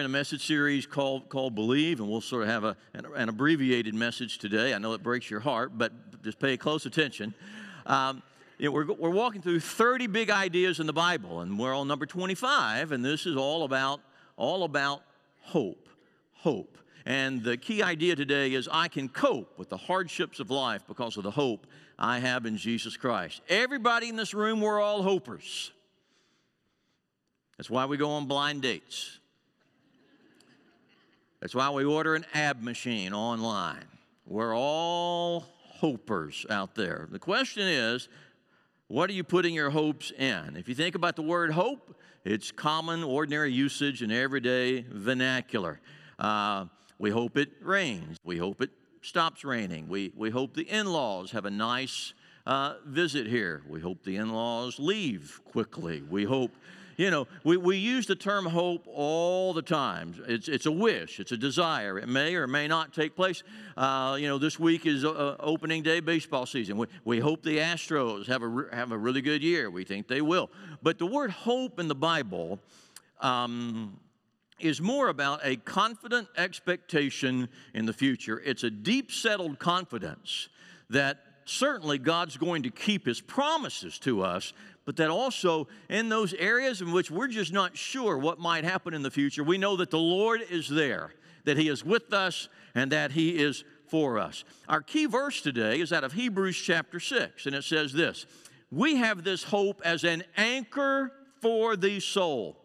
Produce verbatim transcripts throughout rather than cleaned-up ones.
in a message series called, called Believe, and we'll sort of have a, an, an abbreviated message today. I know it breaks your heart, but just pay close attention. Um, you know, we're, we're walking through thirty big ideas in the Bible, and we're on number twenty-five, and this is all about, all about hope, hope. And the key idea today is I can cope with the hardships of life because of the hope I have in Jesus Christ. Everybody in this room, we're all hopers. That's why we go on blind dates. That's why we order an ab machine online. We're all hopers out there. The question is, what are you putting your hopes in? If you think about the word hope, it's common, ordinary usage in everyday vernacular. Uh, we hope it rains. We hope it stops raining. We, we hope the in-laws have a nice uh, visit here. We hope the in-laws leave quickly. We hope... You know, we, we use the term hope all the time. It's, it's a wish. It's a desire. It may or may not take place. Uh, you know, this week is uh, opening day baseball season. We, we hope the Astros have a, have a really good year. We think they will. But the word hope in the Bible um, is more about a confident expectation in the future. It's a deep settled confidence that certainly God's going to keep His promises to us, but that also in those areas in which we're just not sure what might happen in the future, we know that the Lord is there, that He is with us, and that He is for us. Our key verse today is out of Hebrews chapter six, and it says this: we have this hope as an anchor for the soul,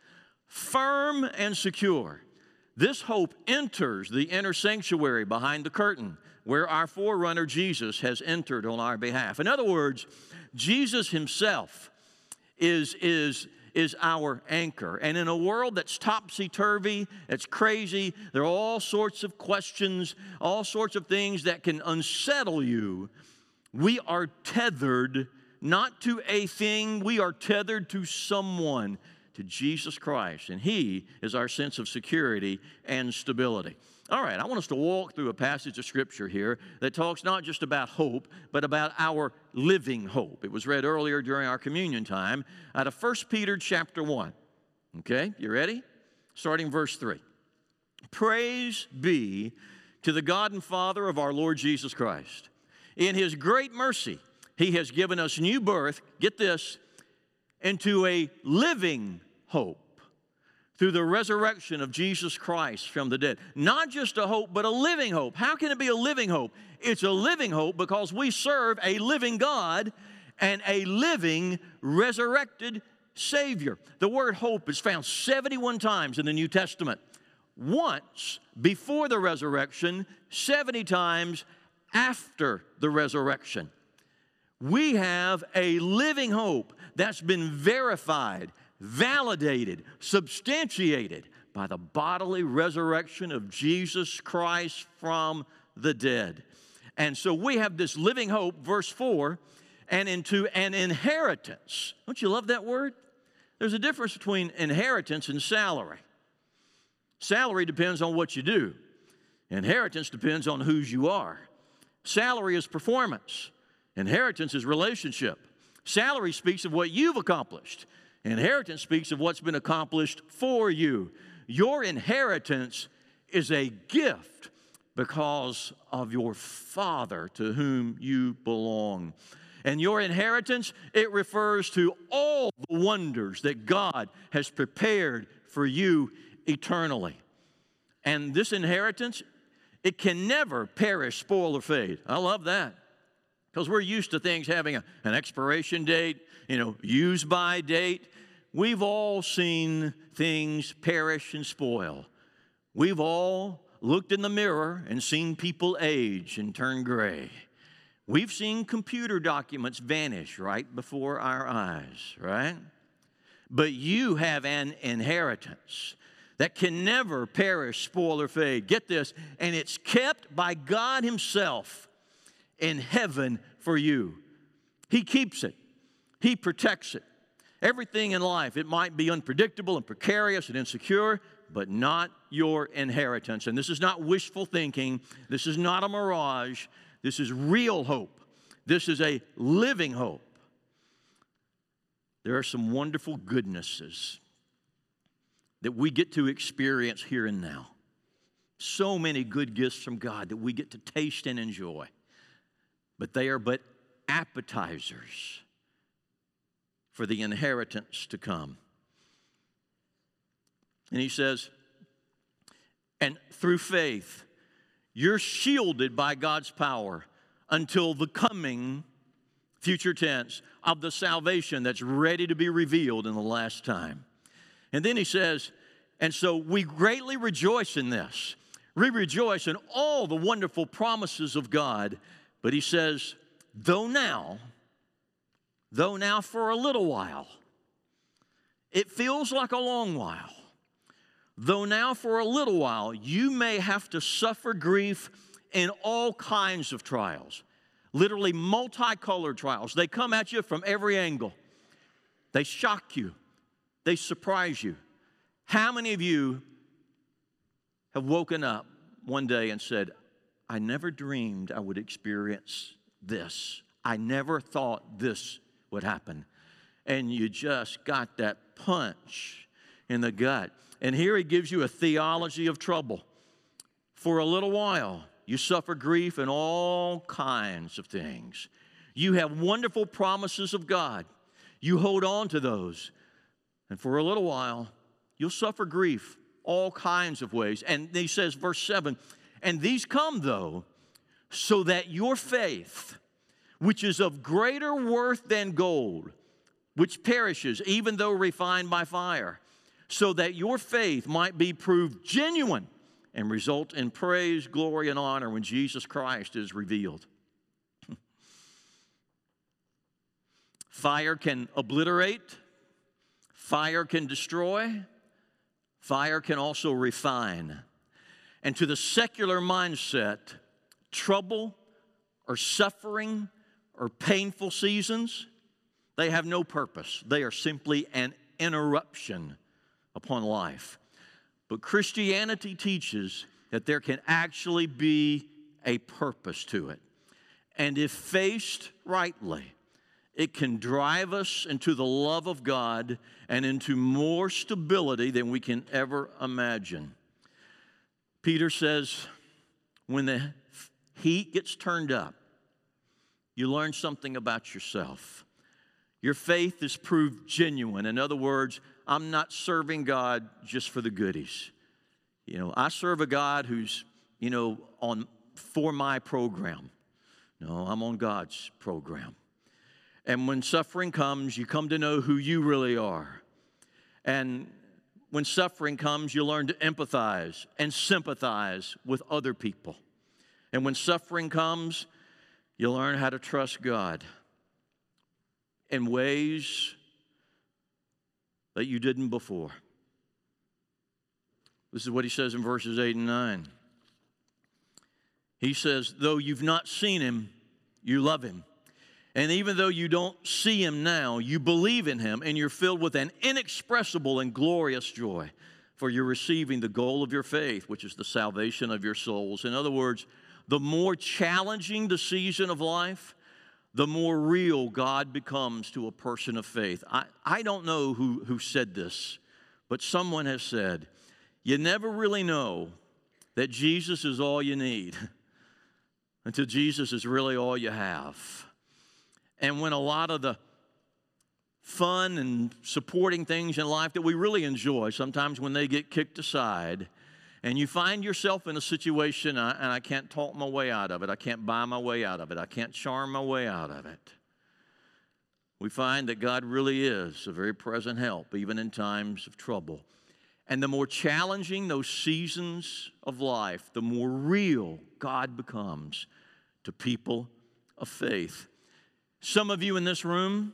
firm and secure. This hope enters the inner sanctuary behind the curtain, where our forerunner Jesus has entered on our behalf. In other words, Jesus Himself is, is, is our anchor. And in a world that's topsy-turvy, that's crazy, there are all sorts of questions, all sorts of things that can unsettle you. We are tethered not to a thing, we are tethered to someone, to Jesus Christ. And He is our sense of security and stability. All right, I want us to walk through a passage of Scripture here that talks not just about hope, but about our living hope. It was read earlier during our communion time out of First Peter chapter one. Okay, you ready? Starting verse three. Praise be to the God and Father of our Lord Jesus Christ. In His great mercy, He has given us new birth, get this, into a living hope, through the resurrection of Jesus Christ from the dead. Not just a hope, but a living hope. How can it be a living hope? It's a living hope because we serve a living God and a living resurrected Savior. The word hope is found seventy-one times in the New Testament. Once before the resurrection, seventy times after the resurrection. We have a living hope that's been verified, validated, substantiated by the bodily resurrection of Jesus Christ from the dead. And so we have this living hope, verse four, and into an inheritance. Don't you love that word? There's a difference between inheritance and salary. Salary depends on what you do. Inheritance depends on whose you are. Salary is performance. Inheritance is relationship. Salary speaks of what you've accomplished. Inheritance speaks of what's been accomplished for you. Your inheritance is a gift because of your Father to whom you belong. And your inheritance, it refers to all the wonders that God has prepared for you eternally. And this inheritance, it can never perish, spoil, or fade. I love that. Because we're used to things having a, an expiration date, you know, use by date. We've all seen things perish and spoil. We've all looked in the mirror and seen people age and turn gray. We've seen computer documents vanish right before our eyes, right? But you have an inheritance that can never perish, spoil, or fade. Get this, and it's kept by God Himself in heaven for you. He keeps it. He protects it. Everything in life, it might be unpredictable and precarious and insecure, but not your inheritance. And this is not wishful thinking. This is not a mirage. This is real hope. This is a living hope. There are some wonderful goodnesses that we get to experience here and now. So many good gifts from God that we get to taste and enjoy. But they are but appetizers for the inheritance to come. And he says, and through faith, you're shielded by God's power until the coming, future tense, of the salvation that's ready to be revealed in the last time. And then he says, and so we greatly rejoice in this. We rejoice in all the wonderful promises of God. But he says, though now, though now for a little while, it feels like a long while. Though now for a little while, you may have to suffer grief in all kinds of trials. Literally multicolored trials. They come at you from every angle. They shock you. They surprise you. How many of you have woken up one day and said, I never dreamed I would experience this. I never thought this would happen. And you just got that punch in the gut. And here he gives you a theology of trouble. For a little while, you suffer grief in all kinds of things. You have wonderful promises of God. You hold on to those. And for a little while, you'll suffer grief all kinds of ways. And he says, verse seven, and these come, though, so that your faith, which is of greater worth than gold, which perishes even though refined by fire, so that your faith might be proved genuine and result in praise, glory, and honor when Jesus Christ is revealed. Fire can obliterate. Fire can destroy. Fire can also refine. And to the secular mindset, trouble or suffering or painful seasons, they have no purpose. They are simply an interruption upon life. But Christianity teaches that there can actually be a purpose to it. And if faced rightly, it can drive us into the love of God and into more stability than we can ever imagine. Peter says, when the heat gets turned up, you learn something about yourself. Your faith is proved genuine. In other words, I'm not serving God just for the goodies. You know, I serve a God who's, you know, on for my program. No, I'm on God's program. And when suffering comes, you come to know who you really are. And when suffering comes, you learn to empathize and sympathize with other people. And when suffering comes, you learn how to trust God in ways that you didn't before. This is what he says in verses eight and nine. He says, though you've not seen him, you love him. And even though you don't see him now, you believe in him, and you're filled with an inexpressible and glorious joy, for you're receiving the goal of your faith, which is the salvation of your souls. In other words, the more challenging the season of life, the more real God becomes to a person of faith. I, I don't know who, who said this, but someone has said, you never really know that Jesus is all you need until Jesus is really all you have. And when a lot of the fun and supporting things in life that we really enjoy, sometimes when they get kicked aside, and you find yourself in a situation, and I can't talk my way out of it, I can't buy my way out of it, I can't charm my way out of it, we find that God really is a very present help, even in times of trouble. And the more challenging those seasons of life, the more real God becomes to people of faith. Some of you in this room,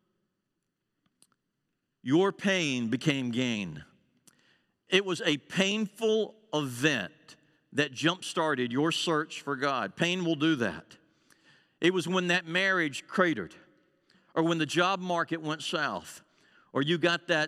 your pain became gain. It was a painful event that jump-started your search for God. Pain will do that. It was when that marriage cratered, or when the job market went south, or you got that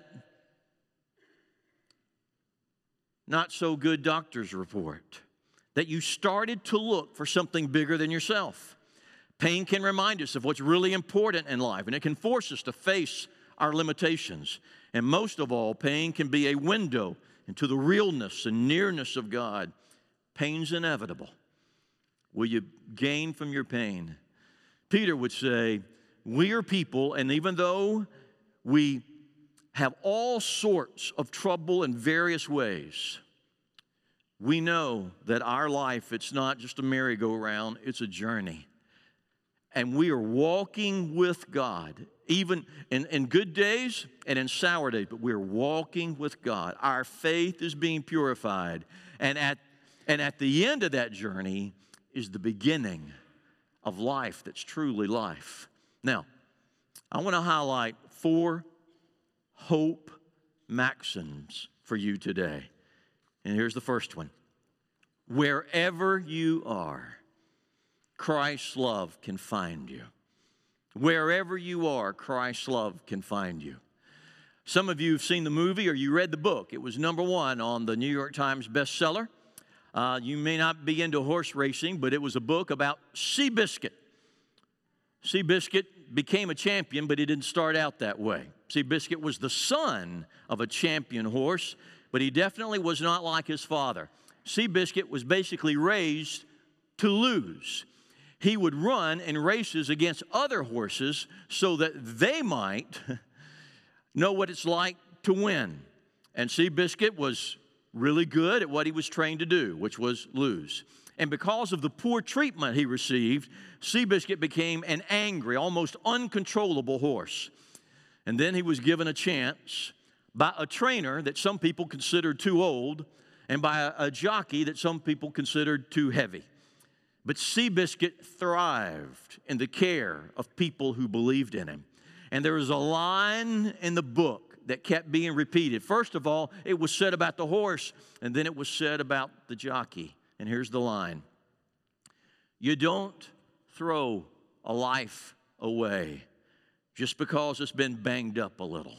not-so-good doctor's report, that you started to look for something bigger than yourself. Pain can remind us of what's really important in life, and it can force us to face our limitations. And most of all, pain can be a window into the realness and nearness of God. Pain's inevitable. Will you gain from your pain? Peter would say, we are people, and even though we have all sorts of trouble in various ways, we know that our life, it's not just a merry-go-round, it's a journey. And we are walking with God, even in, in good days and in sour days, but we're walking with God. Our faith is being purified. And at, and at the end of that journey is the beginning of life that's truly life. Now, I want to highlight four hope maxims for you today. And here's the first one. Wherever you are, Christ's love can find you. Wherever you are, Christ's love can find you. Some of you have seen the movie or you read the book. It was number one on the New York Times bestseller. Uh, you may not be into horse racing, but it was a book about Seabiscuit. Seabiscuit became a champion, but he didn't start out that way. Seabiscuit was the son of a champion horse, but he definitely was not like his father. Seabiscuit was basically raised to lose. He would run in races against other horses so that they might know what it's like to win. And Seabiscuit was really good at what he was trained to do, which was lose. And because of the poor treatment he received, Seabiscuit became an angry, almost uncontrollable horse. And then he was given a chance by a trainer that some people considered too old and by a, a jockey that some people considered too heavy. But Seabiscuit thrived in the care of people who believed in him. And there was a line in the book that kept being repeated. First of all, it was said about the horse, and then it was said about the jockey. And here's the line. You don't throw a life away just because it's been banged up a little.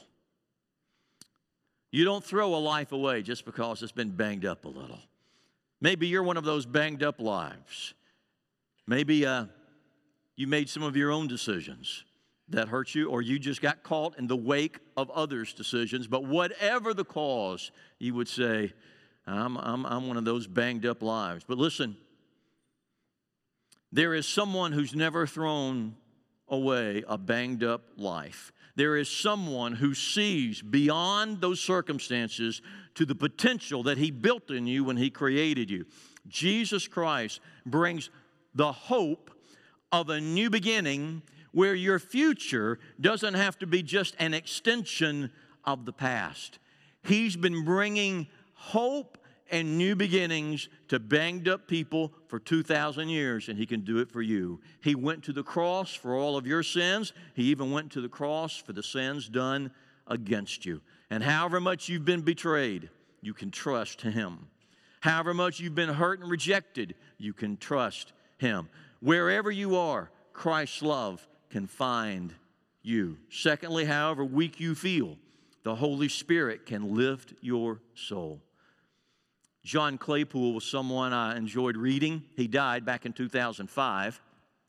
You don't throw a life away just because it's been banged up a little. Maybe you're one of those banged up lives. Maybe uh, you made some of your own decisions that hurt you, or you just got caught in the wake of others' decisions. But whatever the cause, you would say, I'm, I'm, I'm one of those banged up lives. But listen, there is someone who's never thrown away a banged up life. There is someone who sees beyond those circumstances to the potential that he built in you when he created you. Jesus Christ brings the hope of a new beginning where your future doesn't have to be just an extension of the past. He's been bringing hope and new beginnings to banged up people for two thousand years, and he can do it for you. He went to the cross for all of your sins. He even went to the cross for the sins done against you. And however much you've been betrayed, you can trust him. However much you've been hurt and rejected, you can trust him. Wherever you are, Christ's love can find you. Secondly, however weak you feel, the Holy Spirit can lift your soul. John Claypool was someone I enjoyed reading. He died back in two thousand five.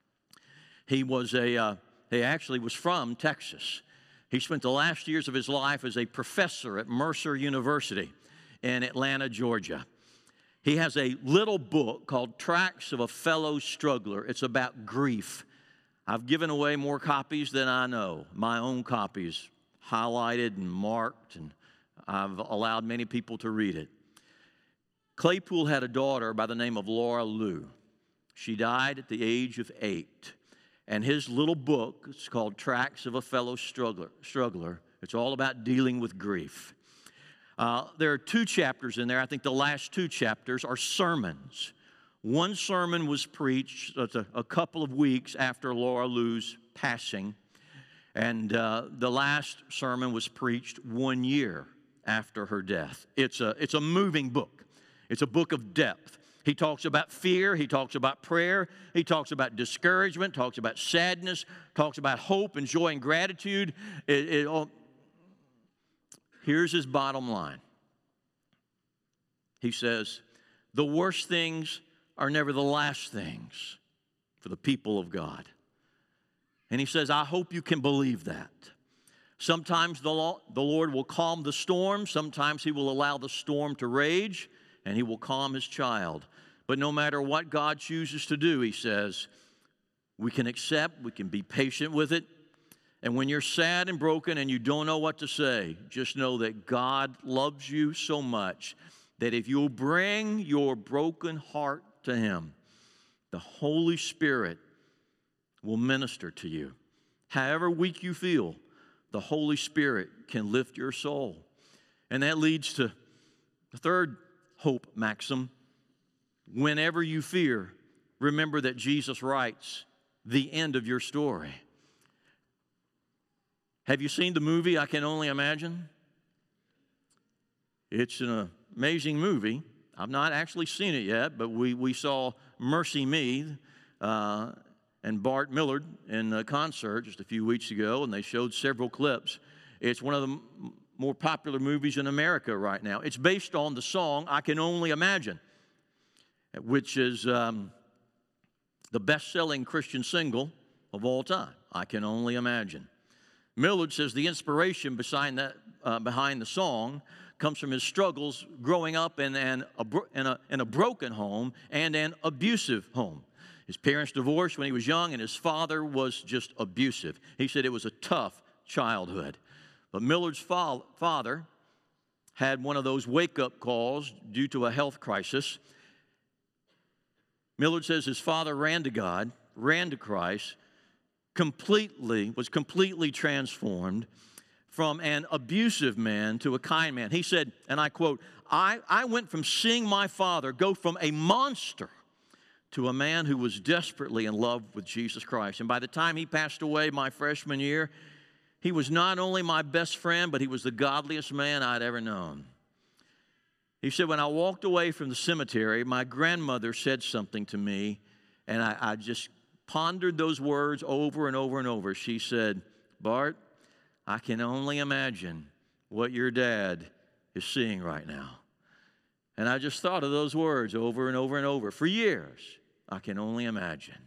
He was a, uh, he actually was from Texas. He spent the last years of his life as a professor at Mercer University in Atlanta, Georgia. He has a little book called Tracts of a Fellow Struggler. It's about grief. I've given away more copies than I know, my own copies, highlighted and marked, and I've allowed many people to read it. Claypool had a daughter by the name of Laura Lou. She died at the age of eight. And his little book, it's called Tracts of a Fellow Struggler. Struggler. It's all about dealing with grief. Uh, there are two chapters in there. I think the last two chapters are sermons. One sermon was preached a, a couple of weeks after Laura Lou's passing. And uh, the last sermon was preached one year after her death. It's a, it's a moving book. It's a book of depth. He talks about fear. He talks about prayer. He talks about discouragement, talks about sadness, talks about hope and joy and gratitude. It, it all, here's his bottom line. He says, the worst things are never the last things for the people of God. And he says, I hope you can believe that. Sometimes the Lord will calm the storm. Sometimes He will allow the storm to rage, and He will calm His child. But no matter what God chooses to do, He says, we can accept, we can be patient with it. And when you're sad and broken and you don't know what to say, just know that God loves you so much that if you'll bring your broken heart to Him, the Holy Spirit will minister to you. However weak you feel, the Holy Spirit can lift your soul. And that leads to the third hope maxim. Whenever you fear, remember that Jesus writes the end of your story. Have you seen the movie I Can Only Imagine? It's an amazing movie. I've not actually seen it yet, but we, we saw Mercy Me uh, and Bart Millard in a concert just a few weeks ago, and they showed several clips. It's one of the m- more popular movies in America right now. It's based on the song I Can Only Imagine, which is um, the best-selling Christian single of all time, I Can Only Imagine. Millard says the inspiration behind, that, uh, behind the song comes from his struggles growing up in, an, a, in, a, in a broken home and an abusive home. His parents divorced when he was young, and his father was just abusive. He said it was a tough childhood. But Millard's fa- father had one of those wake-up calls due to a health crisis. Millard says his father ran to God, ran to Christ, completely, was completely transformed from an abusive man to a kind man. He said, and I quote, I, I went from seeing my father go from a monster to a man who was desperately in love with Jesus Christ. And by the time he passed away my freshman year, he was not only my best friend, but he was the godliest man I'd ever known. He said, when I walked away from the cemetery, my grandmother said something to me, and I, I just pondered those words over and over and over. She said, Bart, I can only imagine what your dad is seeing right now. And I just thought of those words over and over and over for years. I can only imagine.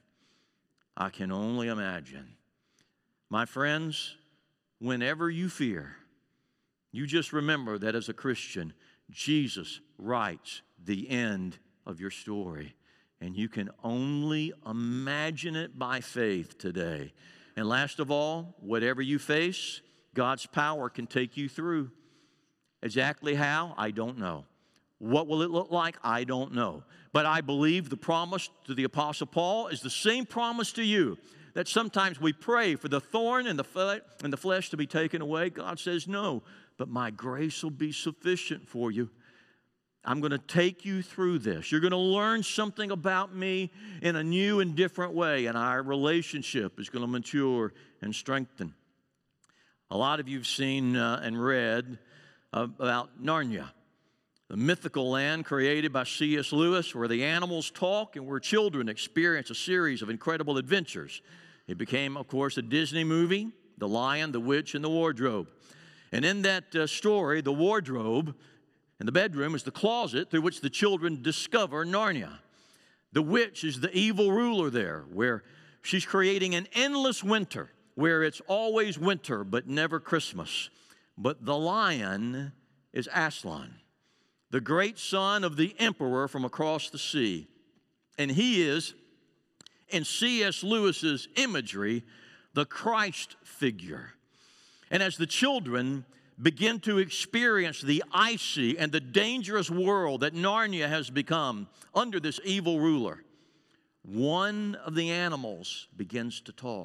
I can only imagine. My friends, whenever you fear, you just remember that as a Christian, Jesus writes the end of your story. And you can only imagine it by faith today. And last of all, whatever you face, God's power can take you through. Exactly how? I don't know. What will it look like? I don't know. But I believe the promise to the Apostle Paul is the same promise to you, that sometimes we pray for the thorn in the, fle- in the flesh to be taken away. God says, no, but my grace will be sufficient for you. I'm going to take you through this. You're going to learn something about me in a new and different way, and our relationship is going to mature and strengthen. A lot of you have seen uh, and read uh, about Narnia, the mythical land created by C S Lewis, where the animals talk and where children experience a series of incredible adventures. It became, of course, a Disney movie, The Lion, the Witch, and the Wardrobe. And in that uh, story, the wardrobe in the bedroom is the closet through which the children discover Narnia. The witch is the evil ruler there, where she's creating an endless winter, where it's always winter but never Christmas. But the lion is Aslan, the great son of the emperor from across the sea. And he is, in C S Lewis's imagery, the Christ figure. And as the children begin to experience the icy and the dangerous world that Narnia has become under this evil ruler, one of the animals begins to talk.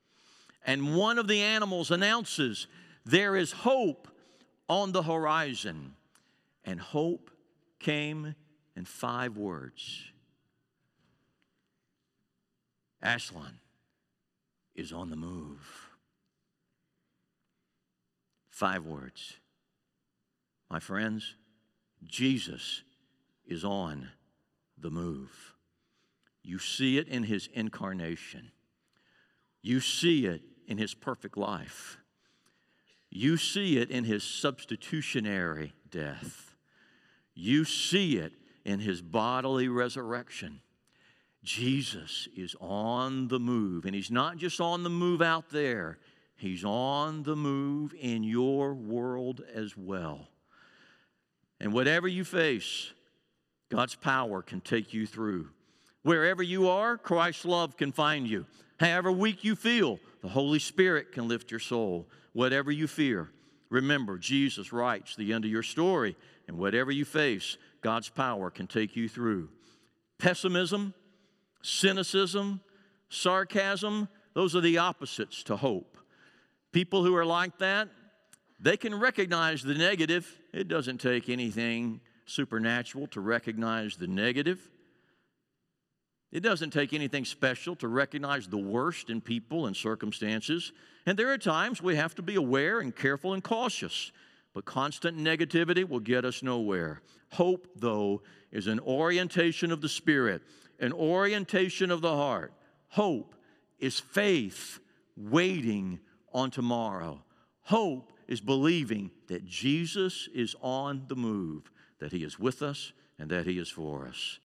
And one of the animals announces, there is hope on the horizon. And hope came in five words. Aslan is on the move. Five words. My friends, Jesus is on the move. You see it in his incarnation. You see it in his perfect life. You see it in his substitutionary death. You see it in his bodily resurrection. Jesus is on the move, and he's not just on the move out there. He's on the move in your world as well. And whatever you face, God's power can take you through. Wherever you are, Christ's love can find you. However weak you feel, the Holy Spirit can lift your soul. Whatever you fear, remember, Jesus writes the end of your story. And whatever you face, God's power can take you through. Pessimism, cynicism, sarcasm, those are the opposites to hope. People who are like that, they can recognize the negative. It doesn't take anything supernatural to recognize the negative. It doesn't take anything special to recognize the worst in people and circumstances. And there are times we have to be aware and careful and cautious. But constant negativity will get us nowhere. Hope, though, is an orientation of the spirit, an orientation of the heart. Hope is faith waiting on tomorrow. Hope is believing that Jesus is on the move, that He is with us and that He is for us.